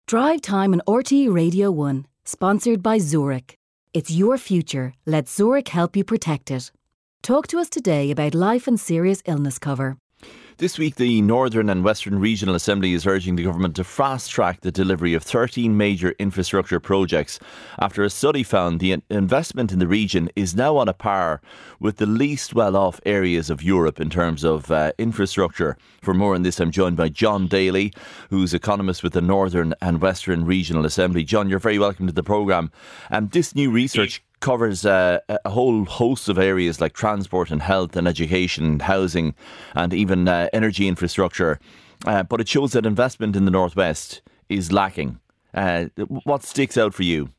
Drive Time on RTE Radio 1, sponsored by Zurich. It's your future. Let Zurich help you protect it. Talk to us today about life and serious illness cover. This week, the Northern and Western Regional Assembly is urging the government to fast-track the delivery of 13 major infrastructure projects after a study found the investment in the region is now on a par with the least well-off areas of Europe in terms of infrastructure. For more on this, I'm joined by John Daly, who's economist with the Northern and Western Regional Assembly. John, you're very welcome to the programme. This new research covers a whole host of areas like transport and health and education, housing and even energy infrastructure. But it shows that investment in the Northwest is lacking. What sticks out for you?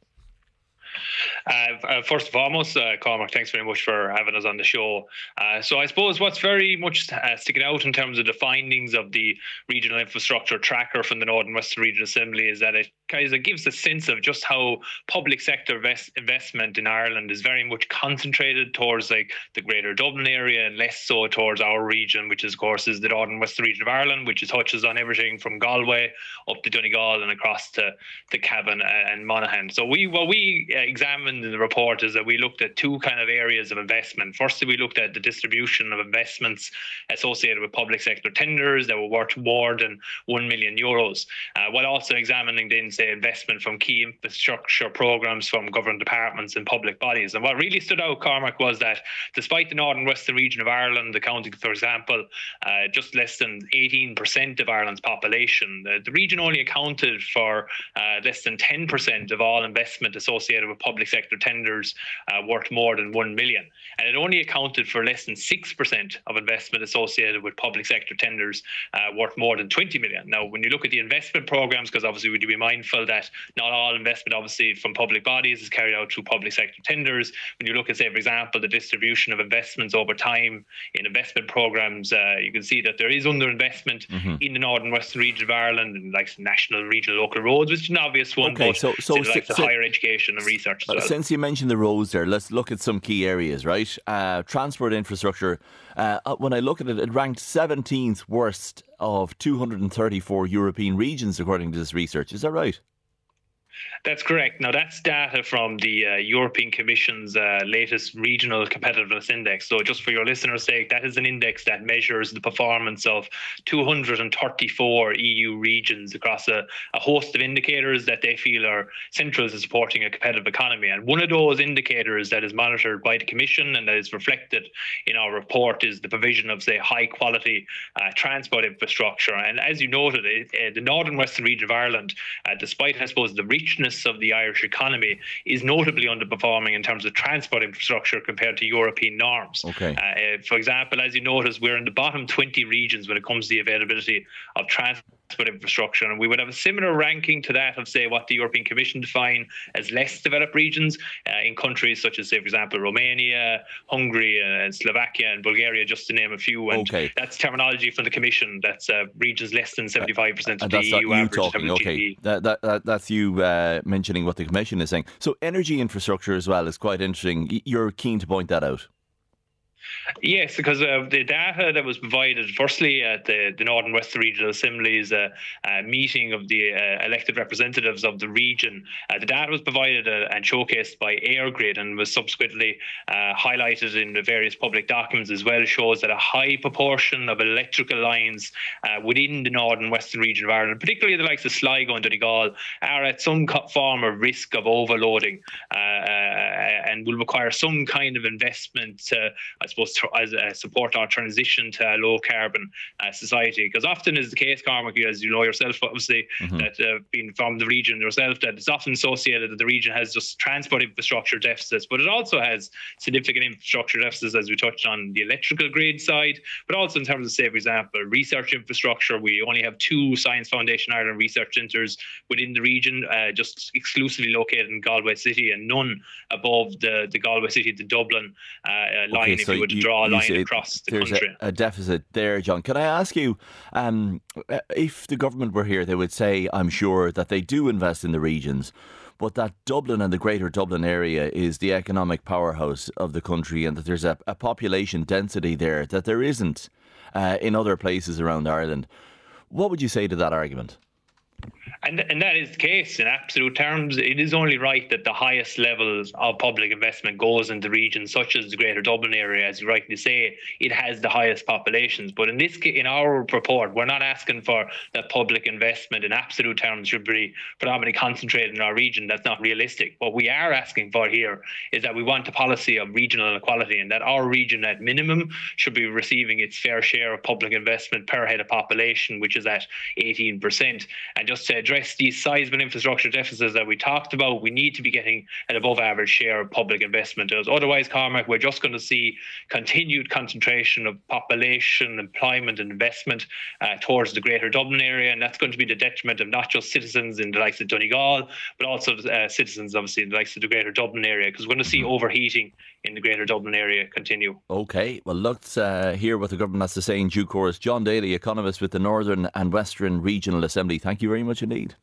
First and foremost, Cormac, thanks very much for having us on the show. So I suppose what's very much sticking out in terms of the findings of the Regional Infrastructure Tracker from the Northern Western Regional Assembly is that it kind of gives a sense of just how public sector investment in Ireland is very much concentrated towards like the Greater Dublin area and less so towards our region, which is, of course, is the Northern Western region of Ireland, which touches on everything from Galway up to Donegal and across to Cavan and Monaghan. So what we examined in the report is that we looked at two kind of areas of investment. Firstly, we looked at the distribution of investments associated with public sector tenders that were worth more than €1 million, while also examining then, say, investment from key infrastructure programmes from government departments and public bodies. And what really stood out, Cormac, was that despite the Northern Western region of Ireland accounting, for example, just less than 18% of Ireland's population, the region only accounted for less than 10% of all investment associated with public sector tenders worth more than 1 million. And it only accounted for less than 6% of investment associated with public sector tenders worth more than 20 million. Now, when you look at the investment programs, because obviously we need to be mindful that not all investment, obviously, from public bodies is carried out through public sector tenders. When you look at, say, for example, the distribution of investments over time in investment programs, you can see that there is underinvestment in the Northern Western region of Ireland, and like national, regional, local roads, which is an obvious one. Okay, but so like the higher education and research as well. Since you mentioned the roads there, let's look at some key areas, right? Transport infrastructure, when I look at it, it ranked 17th worst of 234 European regions, according to this research. Is that right? That's correct. Now, that's data from the European Commission's latest Regional Competitiveness Index. So just for your listeners' sake, that is an index that measures the performance of 234 EU regions across a host of indicators that they feel are central to supporting a competitive economy. And one of those indicators that is monitored by the Commission and that is reflected in our report is the provision of, say, high-quality transport infrastructure. And as you noted, the Northern Western region of Ireland, despite, I suppose, the richness of the Irish economy, is notably underperforming in terms of transport infrastructure compared to European norms. Okay. For example, as you notice, we're in the bottom 20 regions when it comes to the availability of transport infrastructure, and we would have a similar ranking to that of, say, what the European Commission define as less developed regions in countries such as, say, for example, Romania, Hungary, and Slovakia and Bulgaria, just to name a few. And that's terminology from the Commission. That's regions less than 75% of the EU average. Okay, that's you mentioning what the Commission is saying. So energy infrastructure as well is quite interesting. You're keen to point that out. Yes, because the data that was provided, firstly, at the Northern Western Regional Assembly's meeting of the elected representatives of the region, the data was provided and showcased by EirGrid and was subsequently highlighted in the various public documents as well, shows that a high proportion of electrical lines within the Northern Western region of Ireland, particularly the likes of Sligo and Donegal, are at some form of risk of overloading and will require some kind of investment to, I suppose, support our transition to a low carbon society. Because often is the case, Cormac, as you know yourself, obviously, that being from the region yourself, that it's often associated that the region has just transport infrastructure deficits, but it also has significant infrastructure deficits, as we touched on the electrical grid side, but also in terms of, say, for example, research infrastructure. We only have 2 Science Foundation Ireland research centres within the region, just exclusively located in Galway City, and none above the Galway City to Dublin line, if you would draw a line across the country. There's a deficit there, John. Can I ask you, if the government were here, they would say, I'm sure, that they do invest in the regions, but that Dublin and the Greater Dublin area is the economic powerhouse of the country, and that there's a population density there that there isn't in other places around Ireland. What would you say to that argument? And that is the case in absolute terms. It is only right that the highest levels of public investment goes into regions such as the Greater Dublin area, as you rightly say. It has the highest populations. But in our report, we're not asking for that public investment in absolute terms should be predominantly concentrated in our region. That's not realistic. What we are asking for here is that we want a policy of regional inequality, and that our region at minimum should be receiving its fair share of public investment per head of population, which is at 18%. And just to address these sizable infrastructure deficits that we talked about, we need to be getting an above average share of public investment. Otherwise, Cormac, we're just going to see continued concentration of population, employment and investment towards the Greater Dublin area, and that's going to be the detriment of not just citizens in the likes of Donegal, but also citizens obviously in the likes of the Greater Dublin area, because we're going to see overheating in the Greater Dublin area continue. OK, well, let's hear what the government has to say in due course. John Daly, economist with the Northern and Western Regional Assembly, thank you very much indeed.